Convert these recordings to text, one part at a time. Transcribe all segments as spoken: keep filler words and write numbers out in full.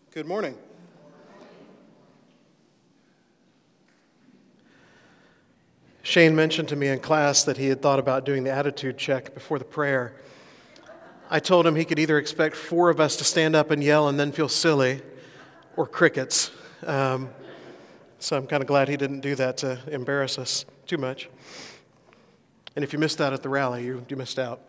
Good morning. Shane mentioned to me in class that he had thought about doing the attitude check before the prayer. I told him he could either expect four of us to stand up and yell and then feel silly, or crickets. Um, so I'm kind of glad he didn't do that to embarrass us too much. And if you missed that at the rally, you, you missed out.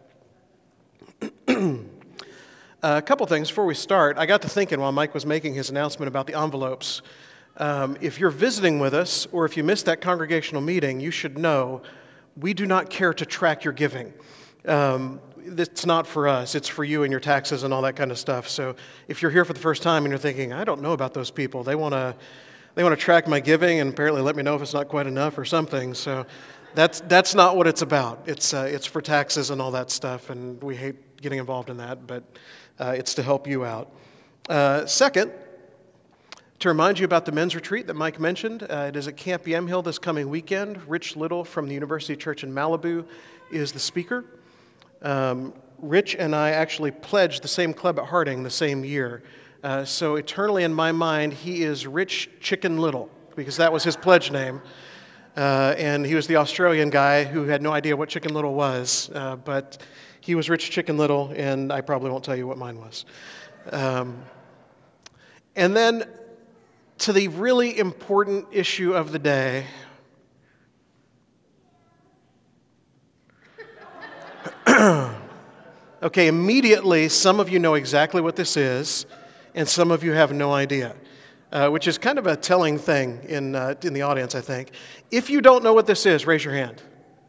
Uh, a couple things before we start. I got to thinking while Mike was making his announcement about the envelopes. Um, if you're visiting with us, or if you missed that congregational meeting, you should know we do not care to track your giving. Um, it's not for us. It's for you and your taxes and all that kind of stuff. So if you're here for the first time and you're thinking, I don't know about those people. They want to they want to track my giving and apparently let me know if it's not quite enough or something. So that's that's not what it's about. It's uh, it's for taxes and all that stuff, and we hate getting involved in that, but uh, it's to help you out. Uh, second, to remind you about the men's retreat that Mike mentioned, uh, it is at Camp Yamhill this coming weekend. Rich Little from the University Church in Malibu is the speaker. Um, Rich and I actually pledged the same club at Harding the same year. Uh, so eternally in my mind, he is Rich Chicken Little, because that was his pledge name. Uh, and he was the Australian guy who had no idea what Chicken Little was, uh, but he was Rich Chicken Little, and I probably won't tell you what mine was. Um, and then to the really important issue of the day. Okay, immediately, some of you know exactly what this is, and some of you have no idea, uh, which is kind of a telling thing in uh, in the audience, I think. If you don't know what this is, raise your hand.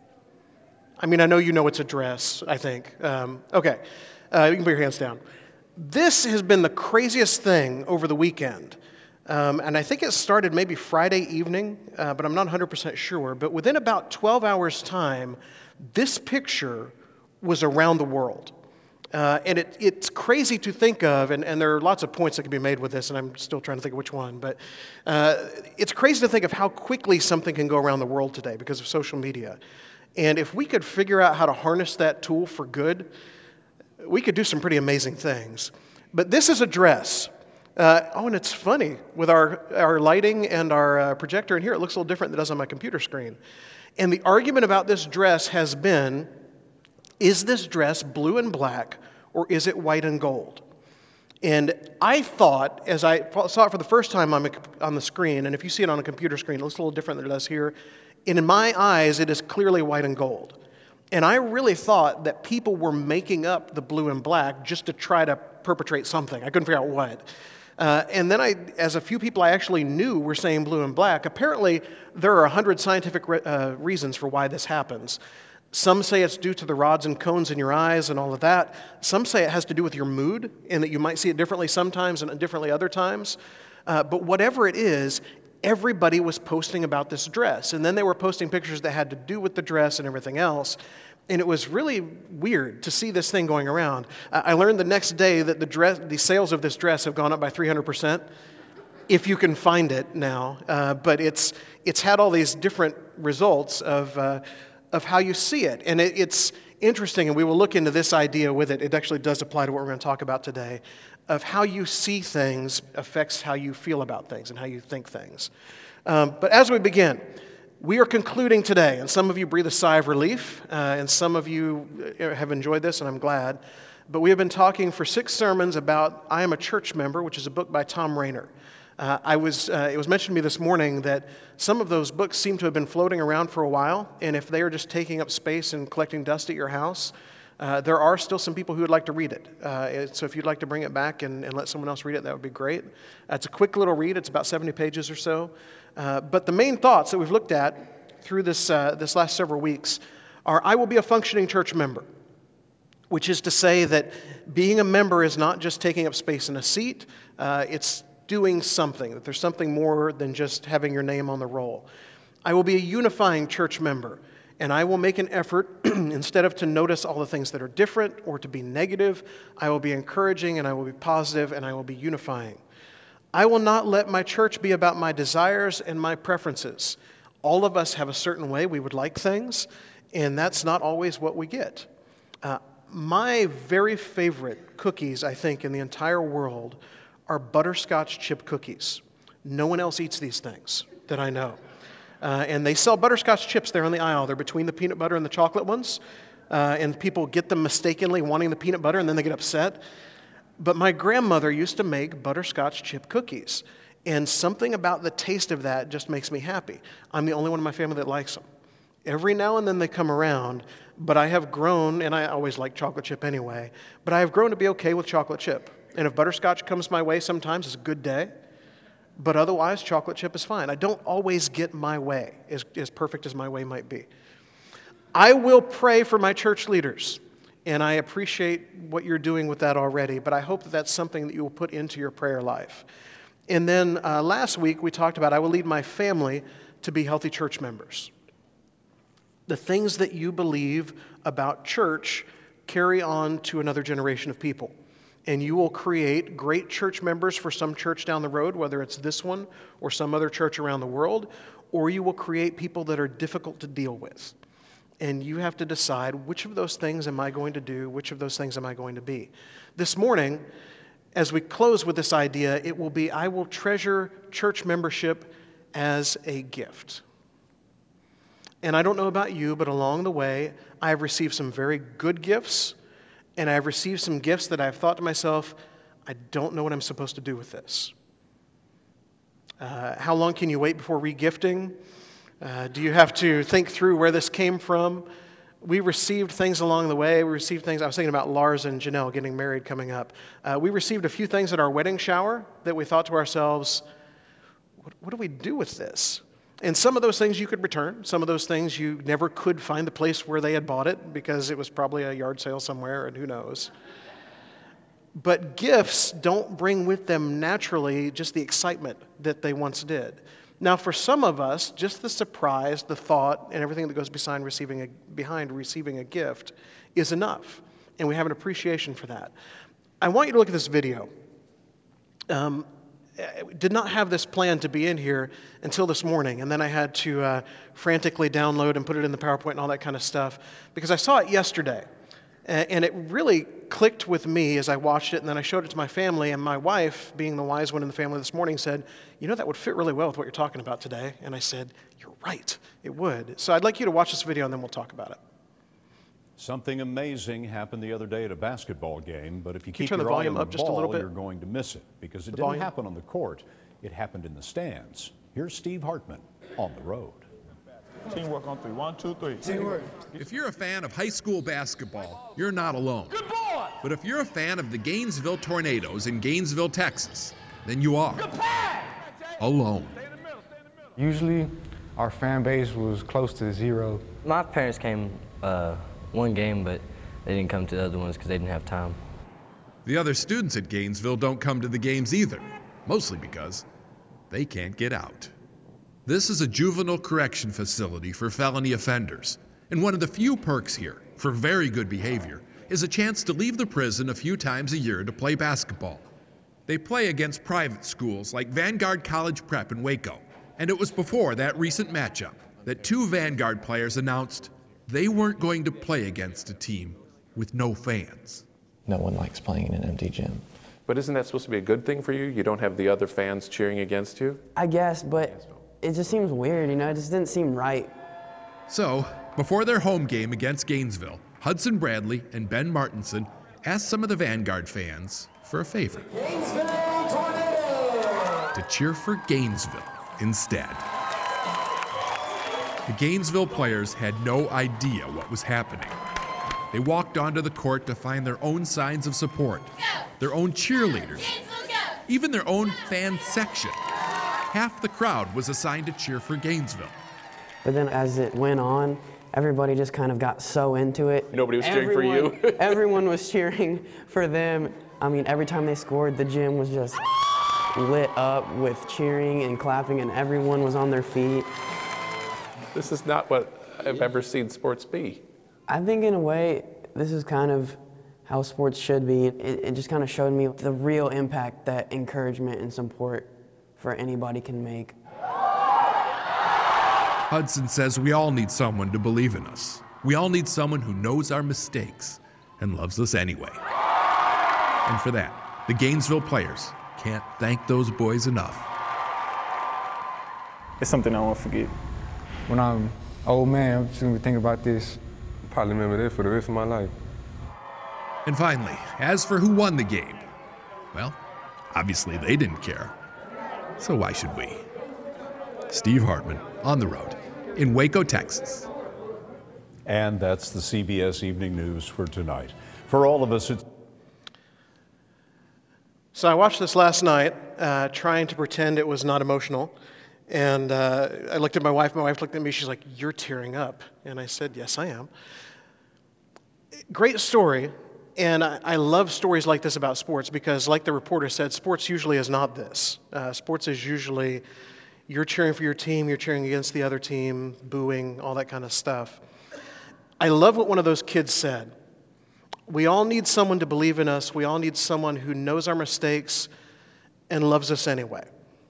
I mean, I know you know it's a dress, I think. Um, okay, uh, you can put your hands down. This has been the craziest thing over the weekend. Um, and I think it started maybe Friday evening, uh, but I'm not one hundred percent sure. But within about twelve hours' time, this picture was around the world. Uh, and it, it's crazy to think of, and, and there are lots of points that can be made with this, and I'm still trying to think of which one. But uh, it's crazy to think of how quickly something can go around the world today because of social media. And if we could figure out how to harness that tool for good, we could do some pretty amazing things. But this is a dress. Uh, oh, and it's funny. With our, our lighting and our uh, projector in here, it looks a little different than it does on my computer screen. And the argument about this dress has been, is this dress blue and black, or is it white and gold? And I thought, as I saw it for the first time on, on the screen, and if you see it on a computer screen, it looks a little different than it does here. And in my eyes, it is clearly white and gold. And I really thought that people were making up the blue and black just to try to perpetrate something. I couldn't figure out what. Uh, and then I, as a few people I actually knew were saying blue and black, apparently there are a hundred scientific re- uh, reasons for why this happens. Some say it's due to the rods and cones in your eyes and all of that. Some say it has to do with your mood and that you might see it differently sometimes and differently other times. Uh, but whatever it is, everybody was posting about this dress. And then they were posting pictures that had to do with the dress and everything else. And it was really weird to see this thing going around. I learned the next day that the dress, the sales of this dress have gone up by three hundred percent, if you can find it now. Uh, but it's it's had all these different results of uh, of how you see it. And it, it's interesting, and we will look into this idea with it. It actually does apply to what we're going to talk about today, of how you see things affects how you feel about things and how you think things. Um, but as we begin, we are concluding today, and some of you breathe a sigh of relief, uh, and some of you have enjoyed this, and I'm glad. But we have been talking for six sermons about I Am a Church Member, which is a book by Thom Rainer. Uh, I was, uh, it was mentioned to me this morning that some of those books seem to have been floating around for a while, and if they are just taking up space and collecting dust at your house, uh, there are still some people who would like to read it. Uh, so if you'd like to bring it back and, and let someone else read it, that would be great. Uh, it's a quick little read. It's about seventy pages or so. Uh, but the main thoughts that we've looked at through this uh, this last several weeks are, I will be a functioning church member, which is to say that being a member is not just taking up space in a seat, uh, it's doing something, that there's something more than just having your name on the roll. I will be a unifying church member, and I will make an effort, instead of to notice all the things that are different or to be negative, I will be encouraging and I will be positive and I will be unifying. I will not let my church be about my desires and my preferences. All of us have a certain way we would like things, and that's not always what we get. Uh, my very favorite cookies, I think, in the entire world are butterscotch chip cookies. No one else eats these things that I know. Uh, and they sell butterscotch chips there on the aisle. They're between the peanut butter and the chocolate ones. Uh, and people get them mistakenly wanting the peanut butter, and then they get upset. But my grandmother used to make butterscotch chip cookies. And something about the taste of that just makes me happy. I'm the only one in my family that likes them. Every now and then they come around, but I have grown, and I always like chocolate chip anyway, but I have grown to be okay with chocolate chip. And if butterscotch comes my way sometimes, it's a good day. But otherwise, chocolate chip is fine. I don't always get my way, as, as perfect as my way might be. I will pray for my church leaders, and I appreciate what you're doing with that already, but I hope that that's something that you will put into your prayer life. And then uh, last week, we talked about I will lead my family to be healthy church members. The things that you believe about church carry on to another generation of people. And you will create great church members for some church down the road, whether it's this one or some other church around the world, or you will create people that are difficult to deal with. And you have to decide, which of those things am I going to do? Which of those things am I going to be? This morning, as we close with this idea, it will be, I will treasure church membership as a gift. And I don't know about you, but along the way, I have received some very good gifts, and I've received some gifts that I've thought to myself, I don't know what I'm supposed to do with this. Uh, how long can you wait before regifting? Uh, do you have to think through where this came from? We received things along the way. We received things, I was thinking about Lars and Janelle getting married coming up. Uh, we received a few things at our wedding shower that we thought to ourselves, what, what do we do with this? And some of those things you could return. Some of those things you never could find the place where they had bought it because it was probably a yard sale somewhere, and who knows. But gifts don't bring with them naturally just the excitement that they once did. Now, for some of us, just the surprise, the thought, and everything that goes behind receiving a, behind receiving a gift is enough, and we have an appreciation for that. I want you to look at this video. Um, I did not have this plan to be in here until this morning, and then I had to uh, frantically download and put it in the PowerPoint and all that kind of stuff, because I saw it yesterday, and it really clicked with me as I watched it, and then I showed it to my family, and my wife, being the wise one in the family this morning, said, you know, that would fit really well with what you're talking about today, and I said, you're right, it would. So I'd like you to watch this video, and then we'll talk about it. Something amazing happened the other day at a basketball game, but if you Can you keep turn the your eye volume on the up just a little ball, bit? you're going to miss it, because it The didn't volume? happen on the court. It happened in the stands. Here's Steve Hartman on the road. Teamwork on three. One, two, three. Teamwork. If you're a fan of high school basketball, you're not alone. Good boy! But if you're a fan of the Gainesville Tornadoes in Gainesville, Texas, then you are alone. Usually, our fan base was close to zero. My parents came uh, one game, but they didn't come to the other ones because they didn't have time. The other students at Gainesville don't come to the games either, mostly because they can't get out. This is a juvenile correction facility for felony offenders, and one of the few perks here, for very good behavior, is a chance to leave the prison a few times a year to play basketball. They play against private schools like Vanguard College Prep in Waco, and it was before that recent matchup that two Vanguard players announced they weren't going to play against a team with no fans. No one likes playing in an empty gym. But isn't that supposed to be a good thing for you? You don't have the other fans cheering against you? I guess, but it just seems weird, you know? It just didn't seem right. So, before their home game against Gainesville, Hudson Bradley and Ben Martinson asked some of the Vanguard fans for a favor. To cheer for Gainesville instead. The Gainesville players had no idea what was happening. They walked onto the court to find their own signs of support, their own cheerleaders, even their own fan section. Half the crowd was assigned to cheer for Gainesville. But then as it went on, everybody just kind of got so into it. Nobody was cheering for you? Everyone was cheering for them. I mean, every time they scored, the gym was just lit up with cheering and clapping, and everyone was on their feet. This is not what I've ever seen sports be. I think in a way, this is kind of how sports should be. It, it just kind of showed me the real impact that encouragement and support for anybody can make. Hudson says we all need someone to believe in us. We all need someone who knows our mistakes and loves us anyway. And for that, the Gainesville players can't thank those boys enough. It's something I won't forget. When I'm old man, I'm just gonna be thinking about this. Probably remember this for the rest of my life. And finally, as for who won the game, well, obviously they didn't care. So why should we? Steve Hartman, on the road in Waco, Texas. And that's the C B S Evening News for tonight. For all of us, it's... So I watched this last night, uh, trying to pretend it was not emotional. And uh, I looked at my wife. My wife looked at me. She's like, "You're tearing up." And I said, "Yes, I am." Great story. And I, I love stories like this about sports because, like the reporter said, sports usually is not this. Uh, sports is usually you're cheering for your team, you're cheering against the other team, booing, all that kind of stuff. I love what one of those kids said. We all need someone to believe in us. We all need someone who knows our mistakes and loves us anyway.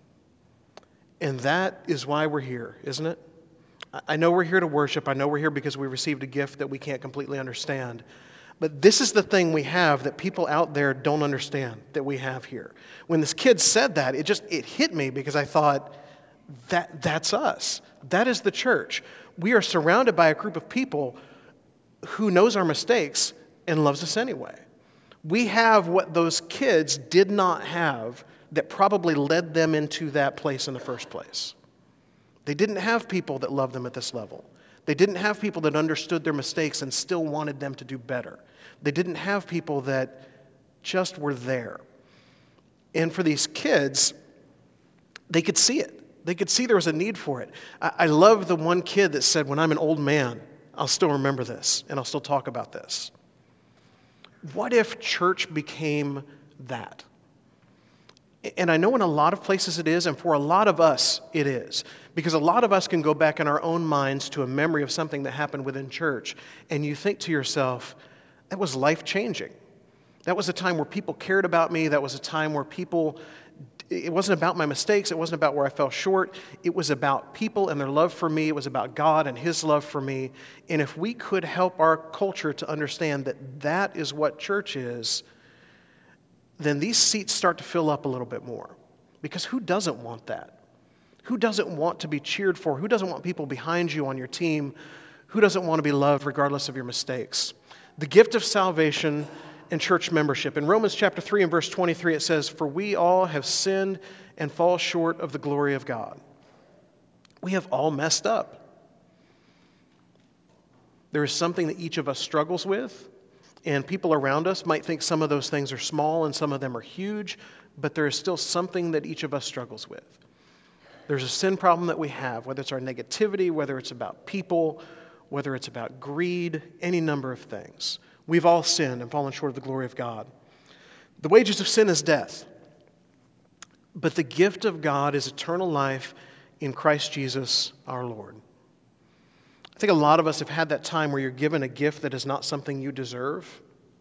And that is why we're here, isn't it? I know we're here to worship. I know we're here because we received a gift that we can't completely understand. But this is the thing we have that people out there don't understand that we have here. When this kid said that, it just, it hit me because I thought, that that's us. That is the church. We are surrounded by a group of people who knows our mistakes and loves us anyway. We have what those kids did not have that probably led them into that place in the first place. They didn't have people that loved them at this level. They didn't have people that understood their mistakes and still wanted them to do better. They didn't have people that just were there. And for these kids, they could see it. They could see there was a need for it. I, I love the one kid that said, "When I'm an old man, I'll still remember this and I'll still talk about this." What if church became that? And I know in a lot of places it is, and for a lot of us it is. Because a lot of us can go back in our own minds to a memory of something that happened within church, and you think to yourself, that was life-changing. That was a time where people cared about me. That was a time where people, it wasn't about my mistakes. It wasn't about where I fell short. It was about people and their love for me. It was about God and His love for me. And if we could help our culture to understand that that is what church is, then these seats start to fill up a little bit more. Because who doesn't want that? Who doesn't want to be cheered for? Who doesn't want people behind you on your team? Who doesn't want to be loved regardless of your mistakes? The gift of salvation and church membership. In Romans chapter three and verse twenty-three, it says, "For we all have sinned and fall short of the glory of God." We have all messed up. There is something that each of us struggles with, and people around us might think some of those things are small and some of them are huge, but there is still something that each of us struggles with. There's a sin problem that we have, whether it's our negativity, whether it's about people, whether it's about greed, any number of things. We've all sinned and fallen short of the glory of God. The wages of sin is death, but the gift of God is eternal life in Christ Jesus our Lord. I think a lot of us have had that time where you're given a gift that is not something you deserve.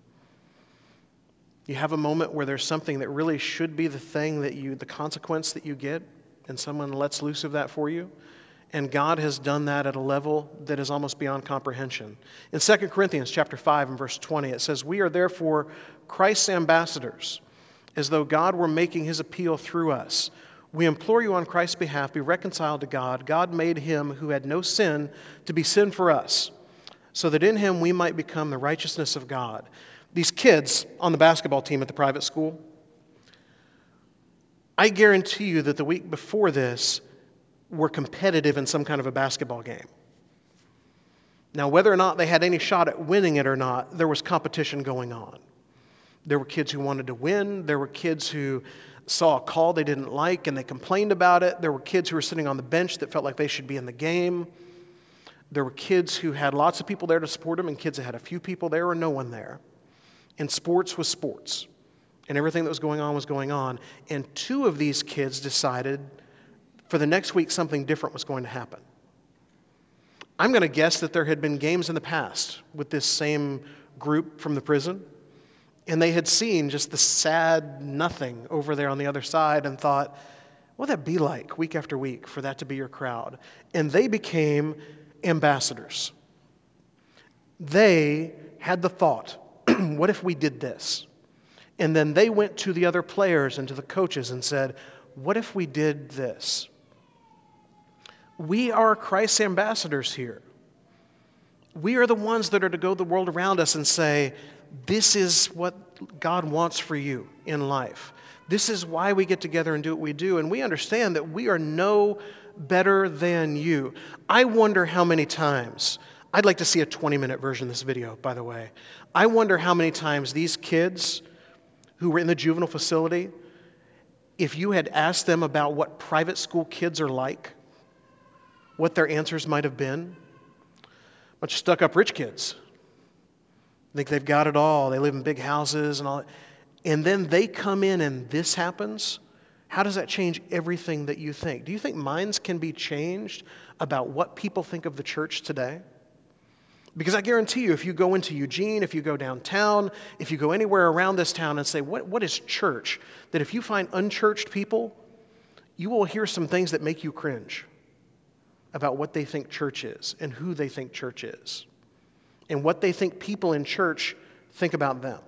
You have a moment where there's something that really should be the thing that you, the consequence that you get, and someone lets loose of that for you. And God has done that at a level that is almost beyond comprehension. In Second Corinthians chapter five and verse twenty, it says, "We are therefore Christ's ambassadors, as though God were making His appeal through us. We implore you on Christ's behalf, be reconciled to God. God made Him who had no sin to be sin for us, so that in Him we might become the righteousness of God." These kids on the basketball team at the private school, I guarantee you that the week before this were competitive in some kind of a basketball game. Now, whether or not they had any shot at winning it or not, there was competition going on. There were kids who wanted to win. There were kids who saw a call they didn't like and they complained about it. There were kids who were sitting on the bench that felt like they should be in the game. There were kids who had lots of people there to support them and kids that had a few people there or no one there. And sports was sports. And everything that was going on was going on. And two of these kids decided for the next week something different was going to happen. I'm going to guess that there had been games in the past with this same group from the prison, and they had seen just the sad nothing over there on the other side and thought, what would that be like week after week for that to be your crowd? And they became ambassadors. They had the thought, what if we did this? And then they went to the other players and to the coaches and said, what if we did this? We are Christ's ambassadors here. We are the ones that are to go to the world around us and say, this is what God wants for you in life. This is why we get together and do what we do. And we understand that we are no better than you. I wonder how many times, I'd like to see a twenty-minute version of this video, by the way. I wonder how many times these kids who were in the juvenile facility, if you had asked them about what private school kids are like, what their answers might have been. Bunch of stuck-up rich kids. Think they've got it all. They live in big houses and all that. And then they come in and this happens. How does that change everything that you think? Do you think minds can be changed about what people think of the church today? Because I guarantee you, if you go into Eugene, if you go downtown, if you go anywhere around this town and say, what, what is church? That if you find unchurched people, you will hear some things that make you cringe about what they think church is and who they think church is and what they think people in church think about them.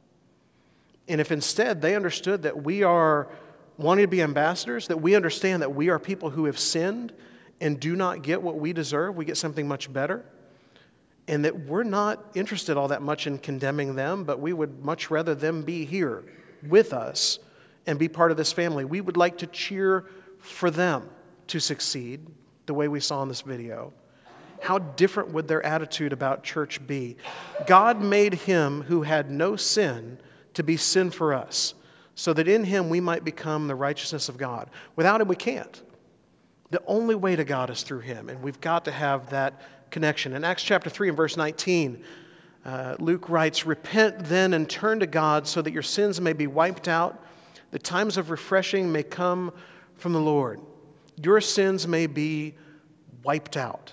And if instead they understood that we are wanting to be ambassadors, that we understand that we are people who have sinned and do not get what we deserve, we get something much better, and that we're not interested all that much in condemning them, but we would much rather them be here with us and be part of this family. We would like to cheer for them to succeed the way we saw in this video. How different would their attitude about church be? God made him who had no sin to be sin for us, so that in him we might become the righteousness of God. Without him, we can't. The only way to God is through him, and we've got to have that connection. In Acts chapter three and verse nineteen, uh, Luke writes, repent then and turn to God so that your sins may be wiped out, the times of refreshing may come from the Lord. Your sins may be wiped out.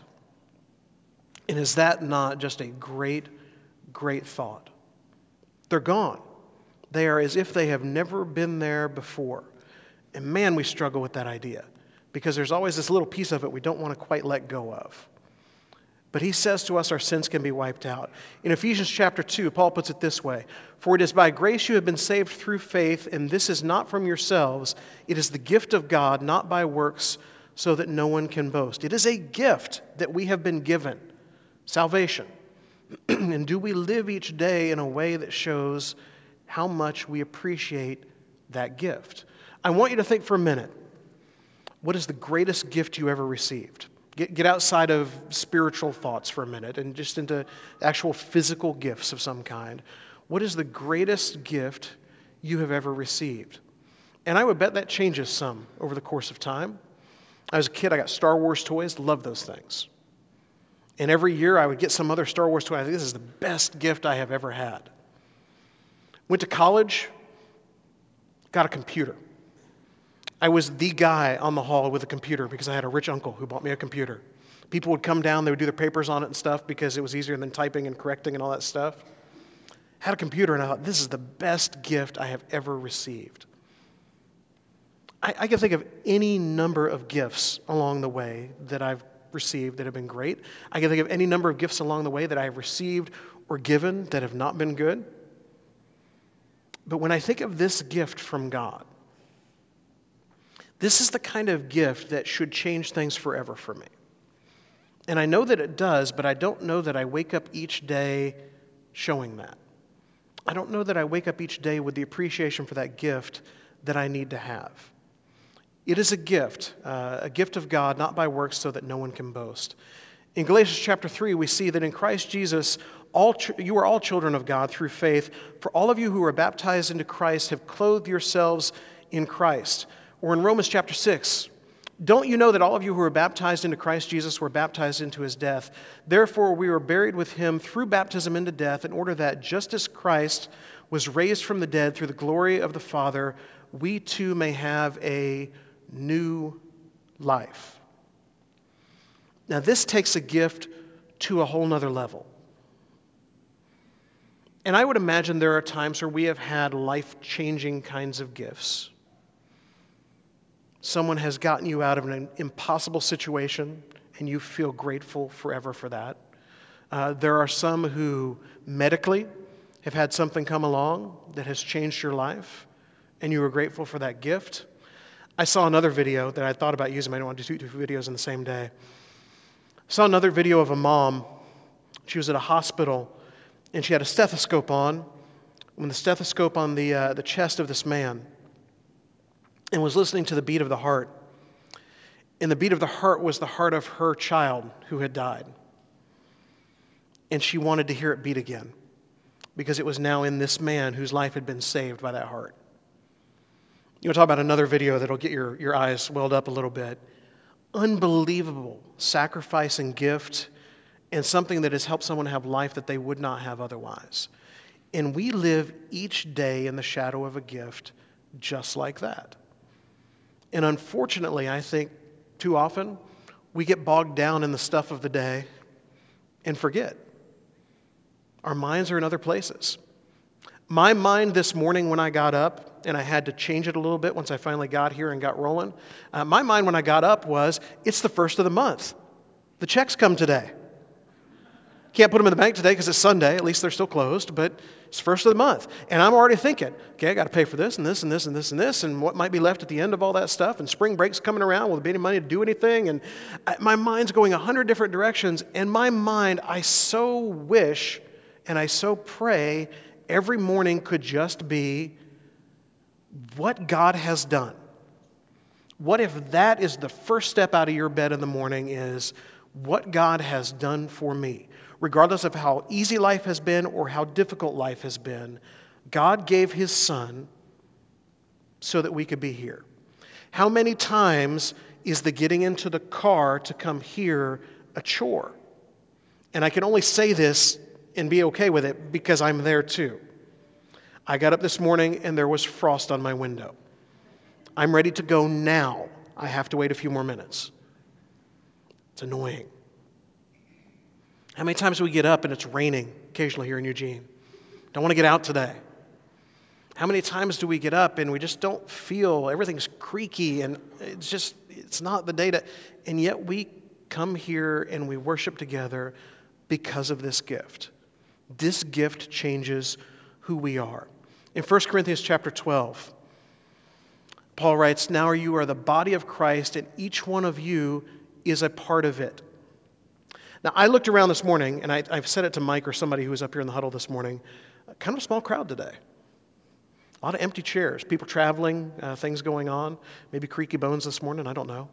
And is that not just a great, great thought? They're gone. They are as if they have never been there before. And man, we struggle with that idea because there's always this little piece of it we don't want to quite let go of. But he says to us our sins can be wiped out. In Ephesians chapter two, Paul puts it this way, for it is by grace you have been saved through faith, and this is not from yourselves. It is the gift of God, not by works, so that no one can boast. It is a gift that we have been given, salvation. And do we live each day in a way that shows how much we appreciate that gift? I want you to think for a minute, what is the greatest gift you ever received? Get, get outside of spiritual thoughts for a minute and just into actual physical gifts of some kind. What is the greatest gift you have ever received? And I would bet that changes some over the course of time. As a kid, I got Star Wars toys, loved those things. And every year I would get some other Star Wars toy. I think this is the best gift I have ever had. Went to college, got a computer. I was the guy on the hall with a computer because I had a rich uncle who bought me a computer. People would come down, they would do their papers on it and stuff because it was easier than typing and correcting and all that stuff. Had a computer and I thought, this is the best gift I have ever received. I, I can think of any number of gifts along the way that I've received that have been great. I can think of any number of gifts along the way that I have received or given that have not been good. But when I think of this gift from God, this is the kind of gift that should change things forever for me. And I know that it does, but I don't know that I wake up each day showing that. I don't know that I wake up each day with the appreciation for that gift that I need to have. It is a gift, uh, a gift of God, not by works, so that no one can boast. In Galatians chapter three, we see that in Christ Jesus, all ch- you are all children of God through faith. For all of you who are baptized into Christ have clothed yourselves in Christ. Or in Romans chapter six, don't you know that all of you who are baptized into Christ Jesus were baptized into his death? Therefore, we were buried with him through baptism into death, in order that just as Christ was raised from the dead through the glory of the Father, we too may have a new life. Now, this takes a gift to a whole nother level. And I would imagine there are times where we have had life-changing kinds of gifts. Someone has gotten you out of an impossible situation, and you feel grateful forever for that. Uh, there are some who medically have had something come along that has changed your life, and you were grateful for that gift. I saw another video that I thought about using. I don't want to do two videos in the same day. I saw another video of a mom. She was at a hospital, and she had a stethoscope on, with the stethoscope on the, uh, the chest of this man, and was listening to the beat of the heart. And the beat of the heart was the heart of her child who had died. And she wanted to hear it beat again, because it was now in this man whose life had been saved by that heart. You want to talk about another video that'll get your, your eyes welled up a little bit. Unbelievable sacrifice and gift, and something that has helped someone have life that they would not have otherwise. And we live each day in the shadow of a gift just like that. And unfortunately, I think too often we get bogged down in the stuff of the day and forget. Our minds are in other places. My mind this morning when I got up, and I had to change it a little bit once I finally got here and got rolling, uh, my mind when I got up was, it's the first of the month. The checks come today. Can't put them in the bank today because it's Sunday. At least they're still closed, but it's first of the month. And I'm already thinking, okay, I got to pay for this and this and this and this and this and what might be left at the end of all that stuff. And spring break's coming around. Will there be any money to do anything? And I, my mind's going a hundred different directions. And my mind, I so wish and I so pray every morning could just be what God has done. What if that is the first step out of your bed in the morning is what God has done for me? Regardless of how easy life has been or how difficult life has been, God gave His Son so that we could be here. How many times is the getting into the car to come here a chore? And I can only say this and be okay with it because I'm there too. I got up this morning and there was frost on my window. I'm ready to go now. I have to wait a few more minutes. It's annoying. How many times do we get up and it's raining occasionally here in Eugene? Don't want to get out today. How many times do we get up and we just don't feel, everything's creaky and it's just, it's not the day to, and yet we come here and we worship together because of this gift. This gift changes who we are. In First Corinthians chapter twelve, Paul writes, "Now you are the body of Christ, and each one of you is a part of it." Now, I looked around this morning, and I, I've said it to Mike or somebody who was up here in the huddle this morning, kind of a small crowd today. A lot of empty chairs, people traveling, uh, things going on, maybe creaky bones this morning, I don't know.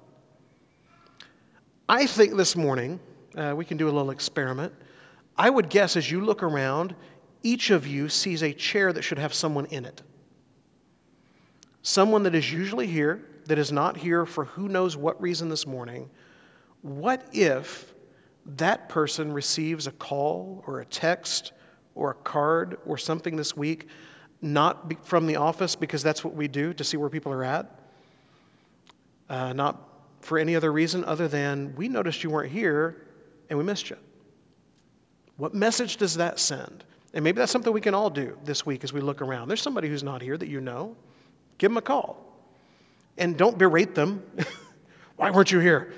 I think this morning, uh, we can do a little experiment. I would guess as you look around, each of you sees a chair that should have someone in it. Someone that is usually here, that is not here for who knows what reason this morning. What if that person receives a call or a text or a card or something this week, not be from the office because that's what we do to see where people are at, uh, not for any other reason other than we noticed you weren't here and we missed you? What message does that send? And maybe that's something we can all do this week as we look around. There's somebody who's not here that you know. Give them a call. And don't berate them. Why weren't you here?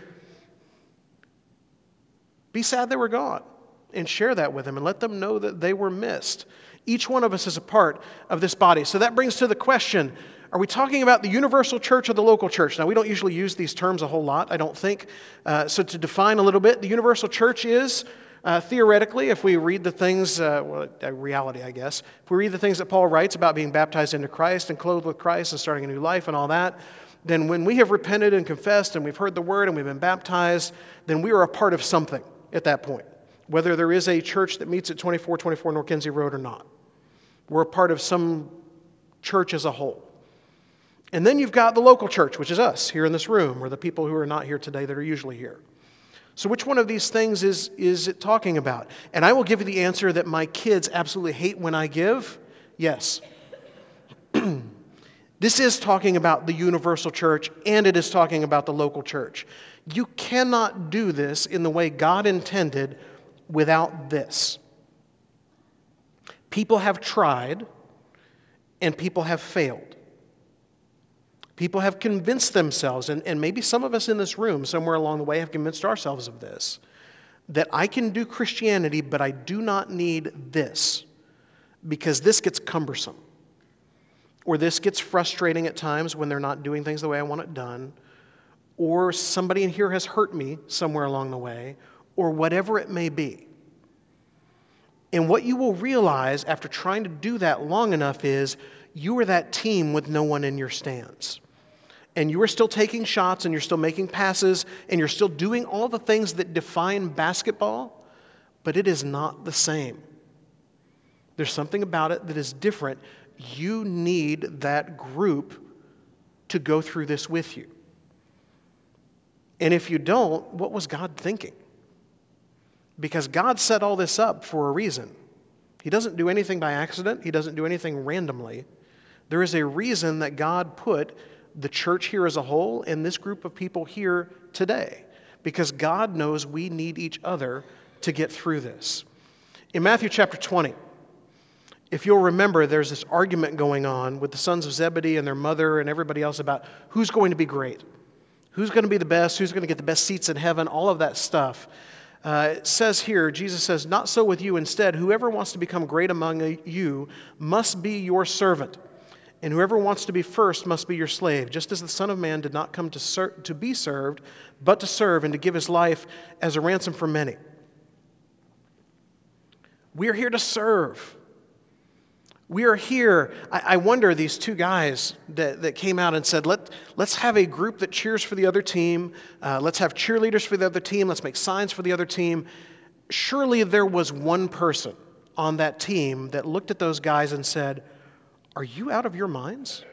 Be sad they were gone and share that with them and let them know that they were missed. Each one of us is a part of this body. So that brings to the question, are we talking about the universal church or the local church? Now, we don't usually use these terms a whole lot, I don't think. Uh, so to define a little bit, the universal church is, uh, theoretically, if we read the things, uh, well, uh, reality, I guess, if we read the things that Paul writes about being baptized into Christ and clothed with Christ and starting a new life and all that, then when we have repented and confessed and we've heard the word and we've been baptized, then we are a part of something at that point, whether there is a church that meets at twenty-four twenty-four North Kinsey Road or not. We're a part of some church as a whole. And then you've got the local church, which is us here in this room, or the people who are not here today that are usually here. So which one of these things is, is it talking about? And I will give you the answer that my kids absolutely hate when I give. Yes. This is talking about the universal church, and it is talking about the local church. You cannot do this in the way God intended without this. People have tried, and people have failed. People have convinced themselves, and, and maybe some of us in this room somewhere along the way have convinced ourselves of this, that I can do Christianity, but I do not need this. because this gets cumbersome, or this gets frustrating at times when they're not doing things the way I want it done, or somebody in here has hurt me somewhere along the way, or whatever it may be. And what you will realize after trying to do that long enough is you are that team with no one in your stands. And you are still taking shots, and you're still making passes, and you're still doing all the things that define basketball, but it is not the same. There's something about it that is different. You need that group to go through this with you. And if you don't, what was God thinking? Because God set all this up for a reason. He doesn't do anything by accident. He doesn't do anything randomly. There is a reason that God put the church here as a whole and this group of people here today, because God knows we need each other to get through this. In Matthew chapter twenty, if you'll remember, there's this argument going on with the sons of Zebedee and their mother and everybody else about who's going to be great, who's going to be the best, who's going to get the best seats in heaven, all of that stuff. Uh, it says here, Jesus says, "Not so with you. Instead, whoever wants to become great among you must be your servant. And whoever wants to be first must be your slave, just as the Son of Man did not come to ser- to be served, but to serve and to give his life as a ransom for many." We are here to serve. We are here. I, I wonder, these two guys that, that came out and said, Let, let's have a group that cheers for the other team. Uh, let's have cheerleaders for the other team. Let's make signs for the other team. Surely there was one person on that team that looked at those guys and said, "Are you out of your minds?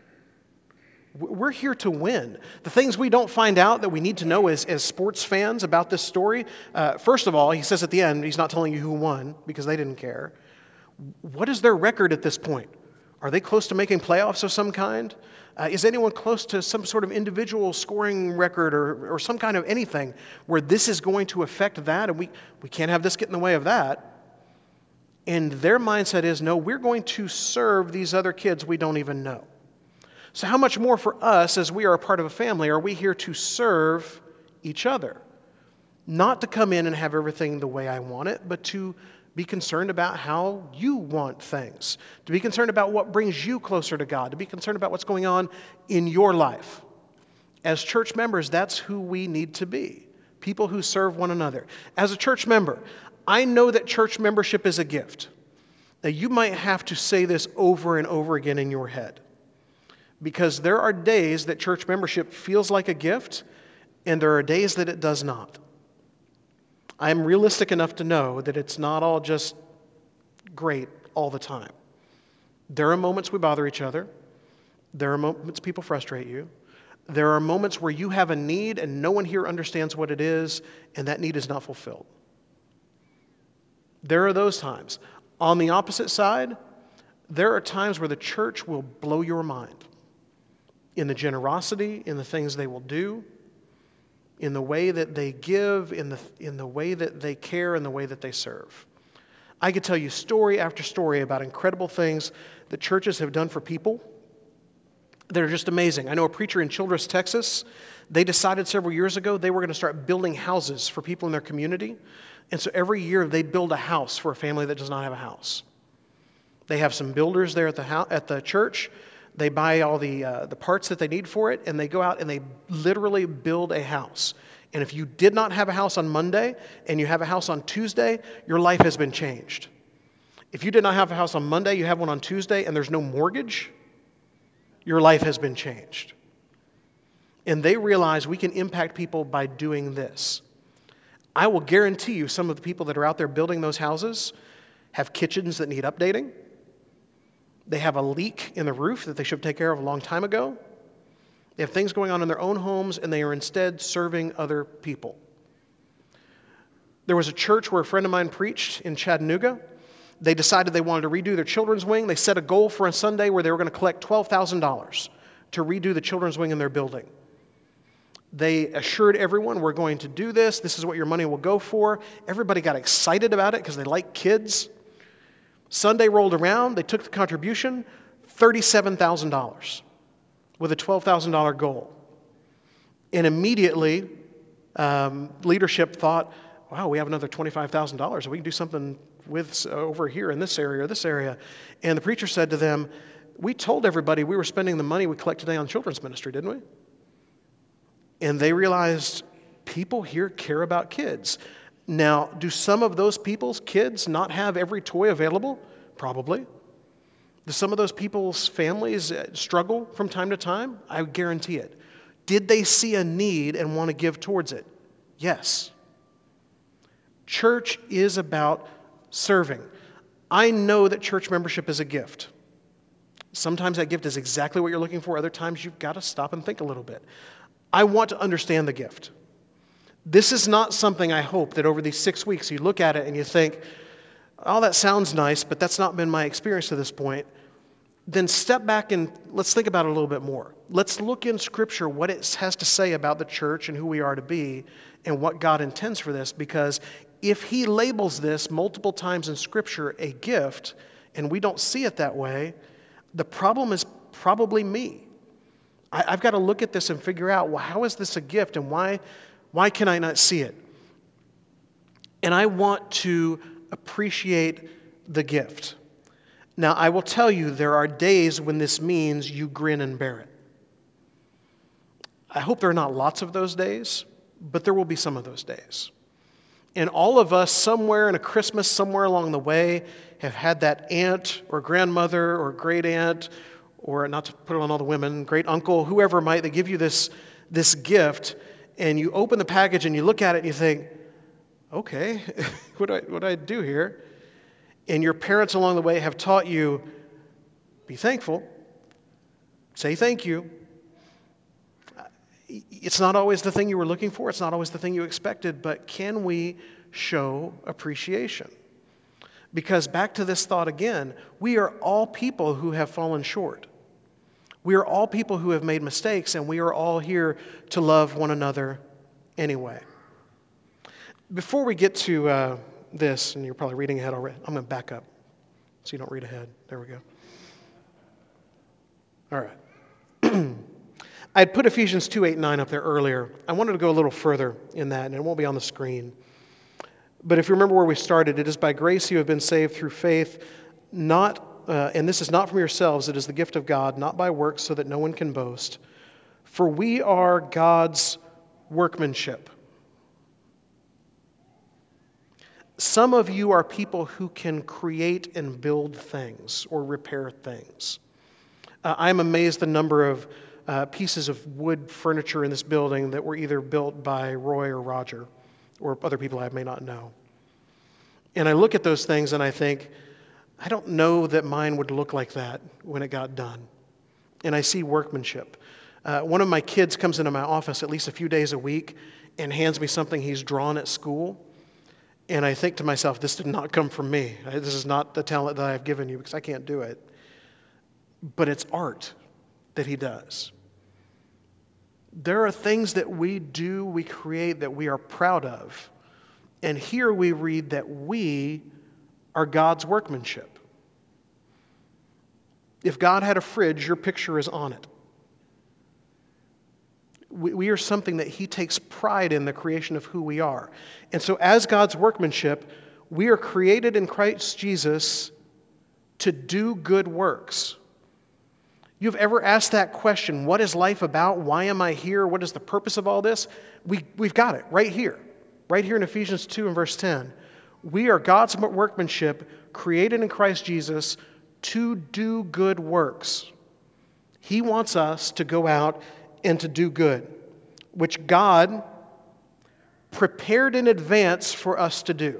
We're here to win." The things we don't find out that we need to know as, as sports fans about this story, uh, first of all, he says at the end, he's not telling you who won because they didn't care. What is their record at this point? Are they close to making playoffs of some kind? Uh, is anyone close to some sort of individual scoring record or, or some kind of anything where this is going to affect that? And we, we can't have this get in the way of that. And their mindset is, no, we're going to serve these other kids we don't even know. So how much more for us, as we are a part of a family, are we here to serve each other? Not to come in and have everything the way I want it, but to be concerned about how you want things, to be concerned about what brings you closer to God, to be concerned about what's going on in your life. As church members, that's who we need to be, people who serve one another. As a church member, I know that church membership is a gift. Now, you might have to say this over and over again in your head, because there are days that church membership feels like a gift, and there are days that it does not. I am realistic enough to know that it's not all just great all the time. There are moments we bother each other. There are moments people frustrate you. There are moments where you have a need and no one here understands what it is, and that need is not fulfilled. There are those times. On the opposite side, there are times where the church will blow your mind in the generosity, in the things they will do, in the way that they give, in the, in the way that they care, in the way that they serve. I could tell you story after story about incredible things that churches have done for people that are just amazing. I know a preacher in Childress, Texas. They decided several years ago they were going to start building houses for people in their community. And so every year they build a house for a family that does not have a house. They have some builders there at the house, at the church. They buy all the uh, the parts that they need for it, and they go out and they literally build a house. And if you did not have a house on Monday and you have a house on Tuesday, your life has been changed. If you did not have a house on Monday, you have one on Tuesday, and there's no mortgage, your life has been changed. And they realize we can impact people by doing this. I will guarantee you some of the people that are out there building those houses have kitchens that need updating. They have a leak in the roof that they should take care of a long time ago. They have things going on in their own homes, and they are instead serving other people. There was a church where a friend of mine preached in Chattanooga. They decided they wanted to redo their children's wing. They set a goal for a Sunday where they were going to collect twelve thousand dollars to redo the children's wing in their building. They assured everyone, we're going to do this. This is what your money will go for. Everybody got excited about it because they like kids. Sunday rolled around. They took the contribution, thirty-seven thousand dollars with a twelve thousand dollars goal. And immediately, um, leadership thought, wow, we have another twenty-five thousand dollars. So we can do something with over here in this area or this area. And the preacher said to them, we told everybody we were spending the money we collect today on children's ministry, didn't we? And they realized people here care about kids. Now, do some of those people's kids not have every toy available? Probably. Do some of those people's families struggle from time to time? I guarantee it. Did they see a need and want to give towards it? Yes. Church is about serving. I know that church membership is a gift. Sometimes that gift is exactly what you're looking for. Other times you've got to stop and think a little bit. I want to understand the gift. This is not something I hope that over these six weeks you look at it and you think, oh, that sounds nice, but that's not been my experience to this point. Then step back and let's think about it a little bit more. Let's look in Scripture what it has to say about the church and who we are to be and what God intends for this, because if He labels this multiple times in Scripture a gift and we don't see it that way, the problem is probably me. I, I've got to look at this and figure out, well, how is this a gift and why, why can I not see it? And I want to appreciate the gift. Now, I will tell you, there are days when this means you grin and bear it. I hope there are not lots of those days, but there will be some of those days. And all of us, somewhere in a Christmas, somewhere along the way, have had that aunt or grandmother or great aunt, or not to put it on all the women, great uncle, whoever might, they give you this, this gift, and you open the package and you look at it and you think, okay, what do I, what do I do here? And your parents along the way have taught you, be thankful, say thank you. It's not always the thing you were looking for. It's not always the thing you expected, but can we show appreciation? Because back to this thought again, we are all people who have fallen short. We are all people who have made mistakes, and we are all here to love one another anyway. Before we get to uh, this, and you're probably reading ahead already, I'm going to back up so you don't read ahead. There we go. All right. I had put Ephesians two, eight, nine up there earlier. I wanted to go a little further in that, and it won't be on the screen. But if you remember where we started, it is by grace you have been saved through faith, not, uh, and this is not from yourselves, it is the gift of God, not by works, so that no one can boast. For we are God's workmanship. Some of you are people who can create and build things or repair things. Uh, I'm amazed the number of Uh, pieces of wood furniture in this building that were either built by Roy or Roger or other people I may not know. And I look at those things and I think, I don't know that mine would look like that when it got done. And I see workmanship. Uh, one of my kids comes into my office at least a few days a week and hands me something he's drawn at school. And I think to myself, this did not come from me. This is not the talent that I've given you because I can't do it. But it's art that he does. There are things that we do, we create, that we are proud of. And here we read that we are God's workmanship. If God had a fridge, your picture is on it. We, we are something that He takes pride in, the creation of who we are. And so as God's workmanship, we are created in Christ Jesus to do good works. You've ever asked that question, what is life about? Why am I here? What is the purpose of all this? We, we've got it right here. Right here in Ephesians two and verse ten. We are God's workmanship, created in Christ Jesus to do good works. He wants us to go out and to do good, which God prepared in advance for us to do.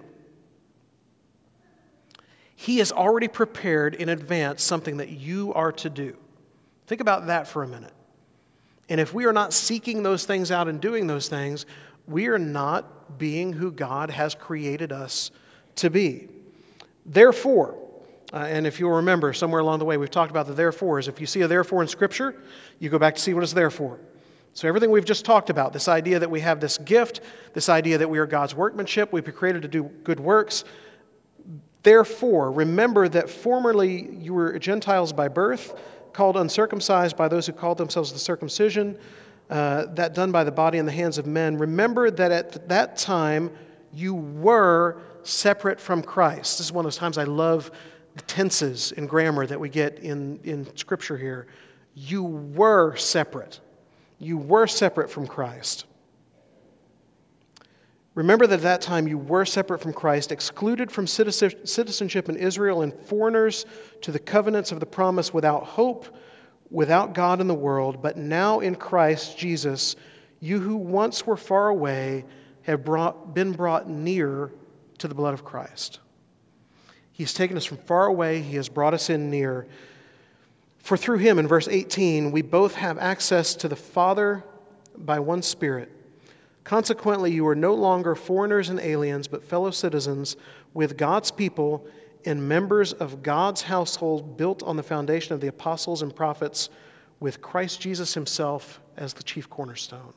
He has already prepared in advance something that you are to do. Think about that for a minute. And if we are not seeking those things out and doing those things, we are not being who God has created us to be. Therefore, uh, and if you'll remember, somewhere along the way we've talked about the therefores. If you see a therefore in Scripture, you go back to see what it's there for. So everything we've just talked about, this idea that we have this gift, this idea that we are God's workmanship, we've been created to do good works. Therefore, remember that formerly you were Gentiles by birth, called uncircumcised by those who called themselves the circumcision, uh, that done by the body and the hands of men. Remember that at that time you were separate from Christ. This is one of those times I love the tenses in grammar that we get in, in Scripture here. You were separate. You were separate from Christ. Remember that at that time you were separate from Christ, excluded from citizenship in Israel, and foreigners to the covenants of the promise, without hope, without God in the world. But now in Christ Jesus, you who once were far away have brought, been brought near to the blood of Christ. He's taken us from far away. He has brought us in near. For through him, in verse eighteen, we both have access to the Father by one Spirit. Consequently, you are no longer foreigners and aliens, but fellow citizens with God's people and members of God's household, built on the foundation of the apostles and prophets, with Christ Jesus himself as the chief cornerstone.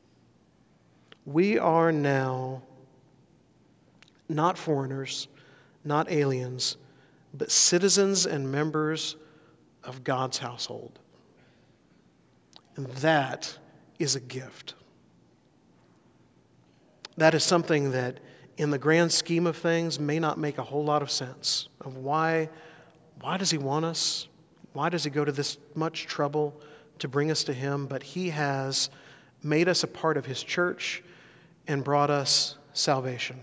We are now not foreigners, not aliens, but citizens and members of God's household. And that is a gift. That is something that, in the grand scheme of things, may not make a whole lot of sense. Of why, why does he want us? Why does he go to this much trouble to bring us to him? But he has made us a part of his church and brought us salvation.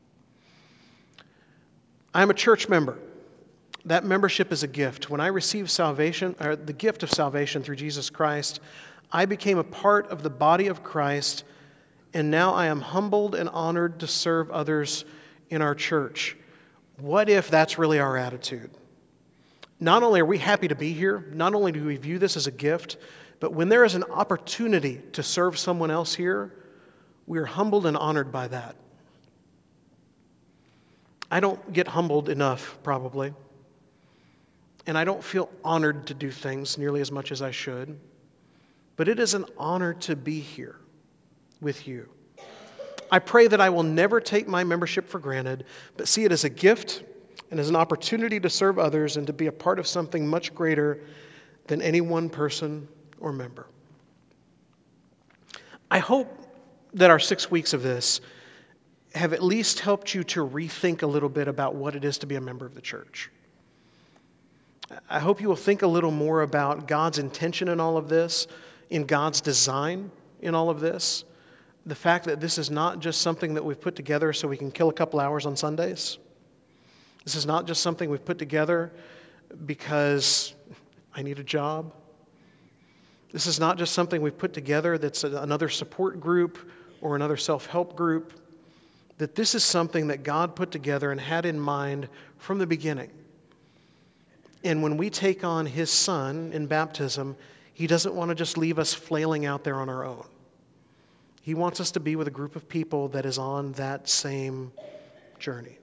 I'm a church member. That membership is a gift. When I received salvation, or the gift of salvation through Jesus Christ, I became a part of the body of Christ, and now I am humbled and honored to serve others in our church. What if that's really our attitude? Not only are we happy to be here, not only do we view this as a gift, but when there is an opportunity to serve someone else here, we are humbled and honored by that. I don't get humbled enough, probably. And I don't feel honored to do things nearly as much as I should. But it is an honor to be here with you. I pray that I will never take my membership for granted, but see it as a gift and as an opportunity to serve others and to be a part of something much greater than any one person or member. I hope that our six weeks of this have at least helped you to rethink a little bit about what it is to be a member of the church. I hope you will think a little more about God's intention in all of this, in God's design in all of this. The fact that this is not just something that we've put together so we can kill a couple hours on Sundays. This is not just something we've put together because I need a job. This is not just something we've put together that's another support group or another self-help group. That this is something that God put together and had in mind from the beginning. And when we take on his Son in baptism, he doesn't want to just leave us flailing out there on our own. He wants us to be with a group of people that is on that same journey.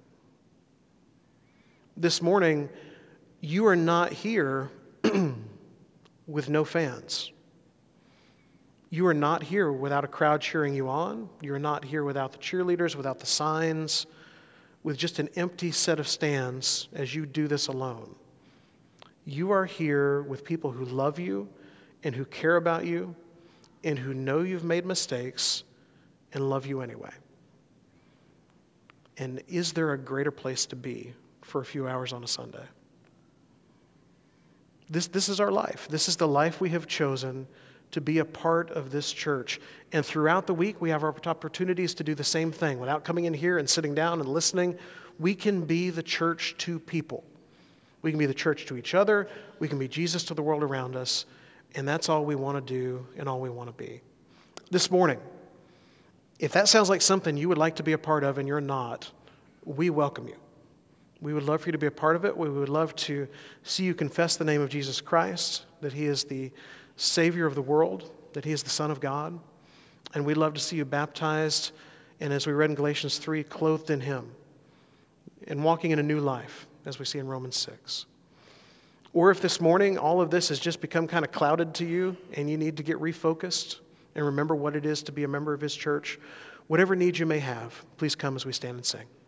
This morning, you are not here with no fans. You are not here without a crowd cheering you on. You are not here without the cheerleaders, without the signs, with just an empty set of stands as you do this alone. You are here with people who love you and who care about you and who know you've made mistakes and love you anyway. And is there a greater place to be for a few hours on a Sunday? This, this is our life. This is the life we have chosen to be a part of this church. And throughout the week, we have our opportunities to do the same thing. Without coming in here and sitting down and listening, we can be the church to people. We can be the church to each other. We can be Jesus to the world around us. And that's all we want to do and all we want to be. This morning, if that sounds like something you would like to be a part of and you're not, we welcome you. We would love for you to be a part of it. We would love to see you confess the name of Jesus Christ, that he is the Savior of the world, that he is the Son of God. And we'd love to see you baptized, and as we read in Galatians three, clothed in him and walking in a new life, as we see in Romans six. Or if this morning all of this has just become kind of clouded to you and you need to get refocused and remember what it is to be a member of his church, whatever needs you may have, please come as we stand and sing.